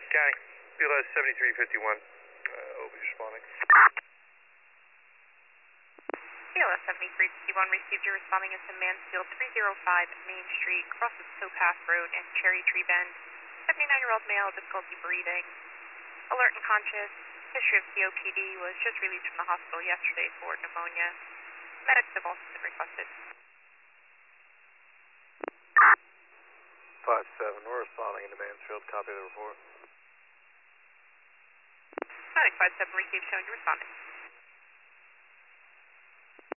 County, BLS 7351, OB responding. BLS 7351 received you responding into Mansfield 305 Main Street, crosses Towpath Road and Cherry Tree Bend. 79-year-old male, difficulty breathing, alert and conscious, history of COPD, was just released from the hospital yesterday for pneumonia. Medics have also been requested. 5-7, we're responding into Mansfield, copy the report. Medic 5-7 received, showing you responding.